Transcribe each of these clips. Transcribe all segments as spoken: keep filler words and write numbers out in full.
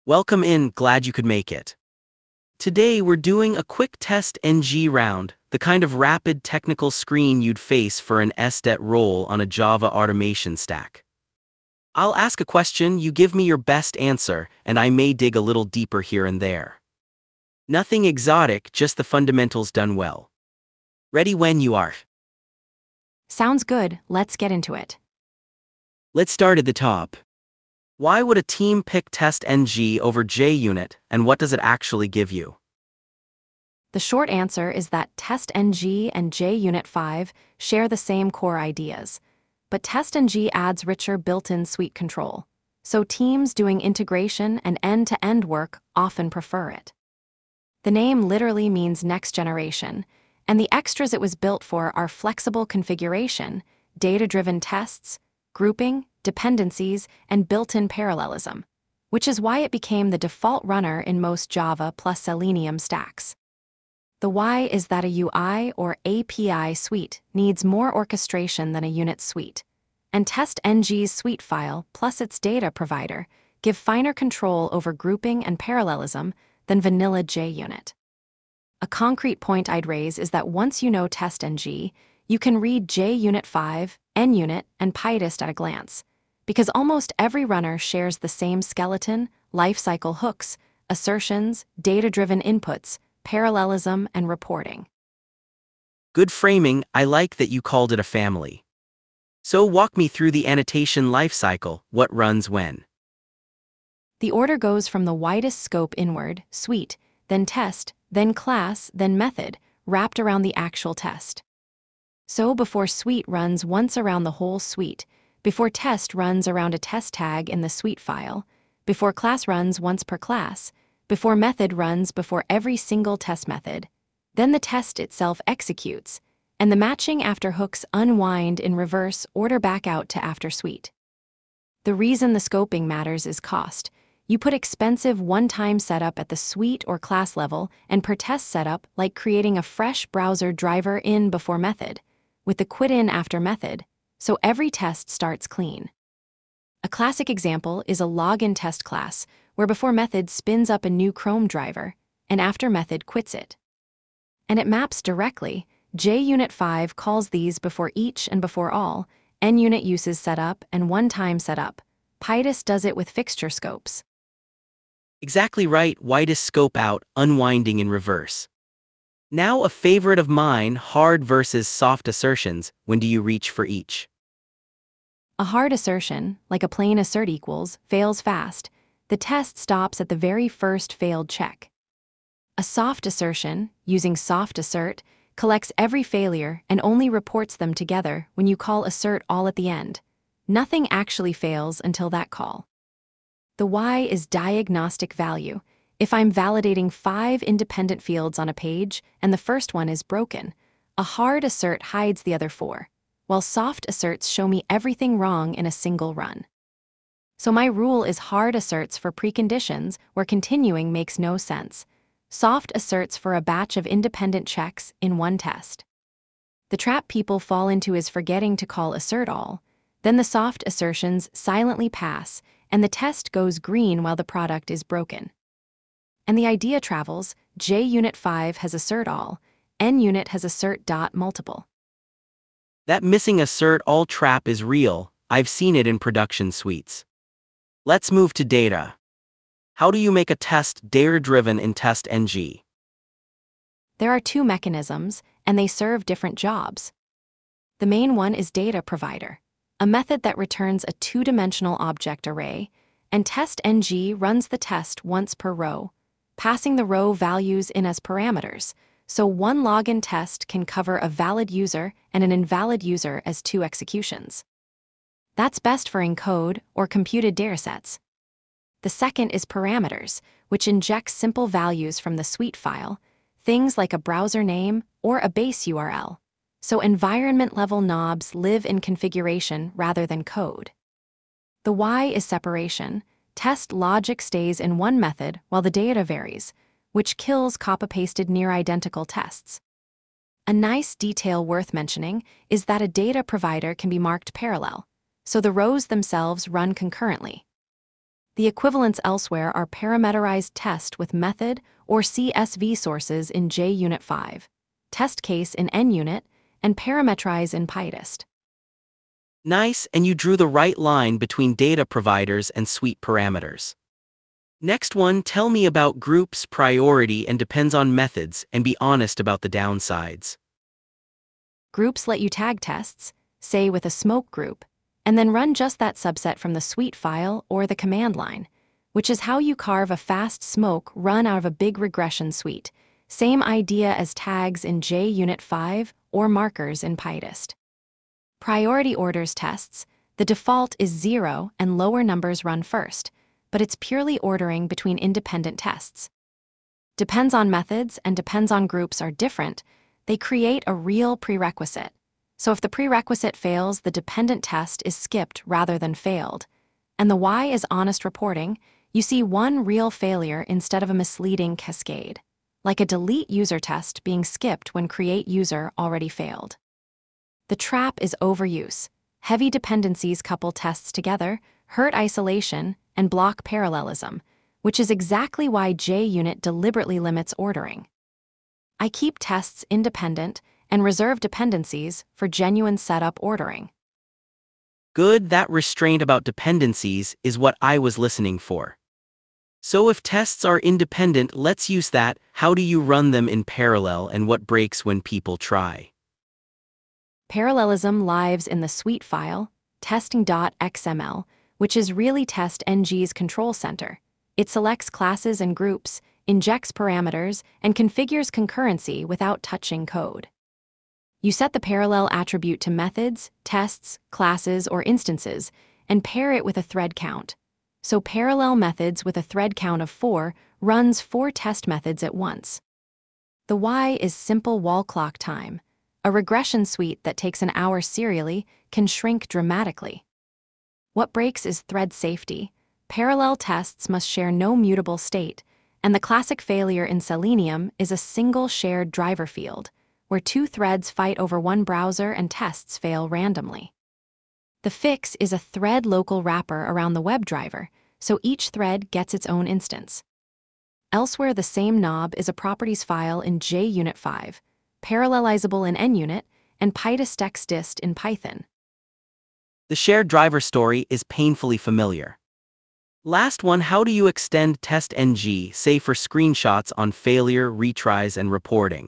Welcome in, glad you could make it. Today we're doing a quick test N G round, the kind of rapid technical screen you'd face for an S D E T role on a Java automation stack. I'll ask a question, you give me your best answer, and I may dig a little deeper here and there. Nothing exotic, just the fundamentals done well. Ready when you are. Sounds good, let's get into it. Let's start at the top. Why would a team pick test N G over JUnit, and what does it actually give you? The short answer is that test N G and JUnit five share the same core ideas, but test N G adds richer built-in suite control, so teams doing integration and end-to-end work often prefer it. The name literally means next generation, and the extras it was built for are flexible configuration, data-driven tests, grouping, dependencies, and built-in parallelism, which is why it became the default runner in most Java plus Selenium stacks. The why is that a U I or A P I suite needs more orchestration than a unit suite, and test N G's suite file plus its data provider give finer control over grouping and parallelism than vanilla JUnit. A concrete point I'd raise is that once you know test N G, you can read JUnit five, NUnit, and PyTest at a glance, because almost every runner shares the same skeleton, lifecycle hooks, assertions, data-driven inputs, parallelism, and reporting. Good framing, I like that you called it a family. So walk me through the annotation lifecycle, what runs when? The order goes from the widest scope inward, suite, then test, then class, then method, wrapped around the actual test. So before suite runs once around the whole suite, before test runs around a test tag in the suite file, before class runs once per class, before method runs before every single test method, then the test itself executes, and the matching after hooks unwind in reverse order back out to after suite. The reason the scoping matters is cost. You put expensive one-time setup at the suite or class level and per test setup like creating a fresh browser driver in before method, with the quit in after method, so every test starts clean. A classic example is a login test class, where before method spins up a new Chrome driver, and after method quits it. And it maps directly. JUnit five calls these before each and before all, NUnit uses setup and one-time setup. PyTest does it with fixture scopes. Exactly right, widest scope out, unwinding in reverse. Now a favorite of mine, hard versus soft assertions, when do you reach for each? A hard assertion, like a plain assert equals, fails fast. The test stops at the very first failed check. A soft assertion, using soft assert, collects every failure and only reports them together when you call assert all at the end. Nothing actually fails until that call. The why is diagnostic value. If I'm validating five independent fields on a page and the first one is broken, a hard assert hides the other four, while soft asserts show me everything wrong in a single run. So my rule is hard asserts for preconditions where continuing makes no sense. Soft asserts for a batch of independent checks in one test. The trap people fall into is forgetting to call assert all, then the soft assertions silently pass and the test goes green while the product is broken. And the idea travels, JUnit five has assert all, NUnit has assert dot multiple. That missing assert all trap is real, I've seen it in production suites. Let's move to data. How do you make a test data-driven in test N G? There are two mechanisms, and they serve different jobs. The main one is data provider, a method that returns a two-dimensional object array, and test N G runs the test once per row, passing the row values in as parameters, so one login test can cover a valid user and an invalid user as two executions. That's best for encode or computed datasets. The second is parameters, which injects simple values from the suite file, things like a browser name or a base U R L, so environment-level knobs live in configuration rather than code. The why is separation. Test logic stays in one method while the data varies, which kills copy-pasted near-identical tests. A nice detail worth mentioning is that a data provider can be marked parallel, so the rows themselves run concurrently. The equivalents elsewhere are parameterized test with method or C S V sources in JUnit five, test case in NUnit, and parameterize in PyTest. Nice, and you drew the right line between data providers and suite parameters. Next one, tell me about groups, priority, and depends on methods, and be honest about the downsides. Groups let you tag tests, say with a smoke group, and then run just that subset from the suite file or the command line, which is how you carve a fast smoke run out of a big regression suite. Same idea as tags in JUnit five or markers in PyTest. Priority orders tests, the default is zero and lower numbers run first, but it's purely ordering between independent tests. Depends on methods and depends on groups are different. They create a real prerequisite. So if the prerequisite fails, the dependent test is skipped rather than failed. And the why is honest reporting. You see one real failure instead of a misleading cascade, like a delete user test being skipped when create user already failed. The trap is overuse. Heavy dependencies couple tests together, hurt isolation, and block parallelism, which is exactly why JUnit deliberately limits ordering. I keep tests independent and reserve dependencies for genuine setup ordering. Good, that restraint about dependencies is what I was listening for. So if tests are independent, let's use that. How do you run them in parallel, and what breaks when people try? Parallelism lives in the suite file, testing.xml, which is really TestNG's control center. It selects classes and groups, injects parameters, and configures concurrency without touching code. You set the parallel attribute to methods, tests, classes, or instances, and pair it with a thread count. So parallel methods with a thread count of four runs four test methods at once. The why is simple wall clock time. A regression suite that takes an hour serially can shrink dramatically. What breaks is thread safety. Parallel tests must share no mutable state, and the classic failure in Selenium is a single shared driver field, where two threads fight over one browser and tests fail randomly. The fix is a thread local wrapper around the WebDriver, so each thread gets its own instance. Elsewhere, the same knob is a properties file in JUnit five, parallelizable in NUnit, and PyTestXDist in Python. The shared driver story is painfully familiar. Last one, how do you extend TestNG, say for screenshots on failure, retries, and reporting?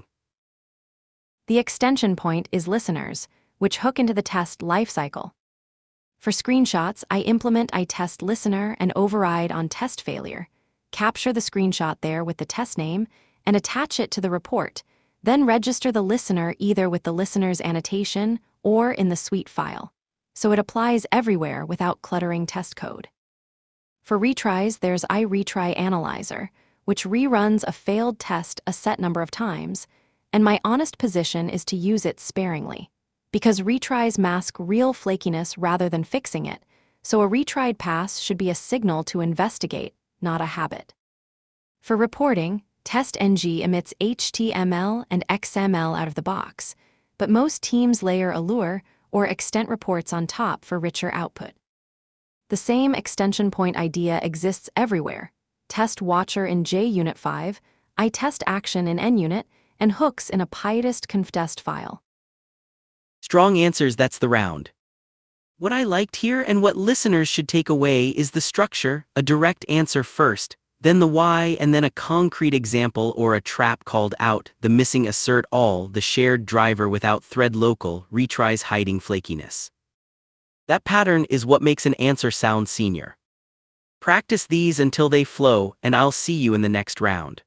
The extension point is listeners, which hook into the test lifecycle. For screenshots, I implement iTest listener and override on test failure, capture the screenshot there with the test name, and attach it to the report, then register the listener either with the listener's annotation or in the suite file, so it applies everywhere without cluttering test code. For retries, there's iRetryAnalyzer, which reruns a failed test a set number of times, and my honest position is to use it sparingly, because retries mask real flakiness rather than fixing it, so a retried pass should be a signal to investigate, not a habit. For reporting, TestNG emits H T M L and X M L out of the box, but most teams layer Allure or extent reports on top for richer output. The same extension point idea exists everywhere: Test Watcher in JUnit five, iTest Action in NUnit, and hooks in a PyTest confdest file. Strong answers, that's the round. What I liked here and what listeners should take away is the structure: a direct answer first, then the why, and then a concrete example or a trap called out, the missing assert all, the shared driver without thread local, retries hiding flakiness. That pattern is what makes an answer sound senior. Practice these until they flow, and I'll see you in the next round.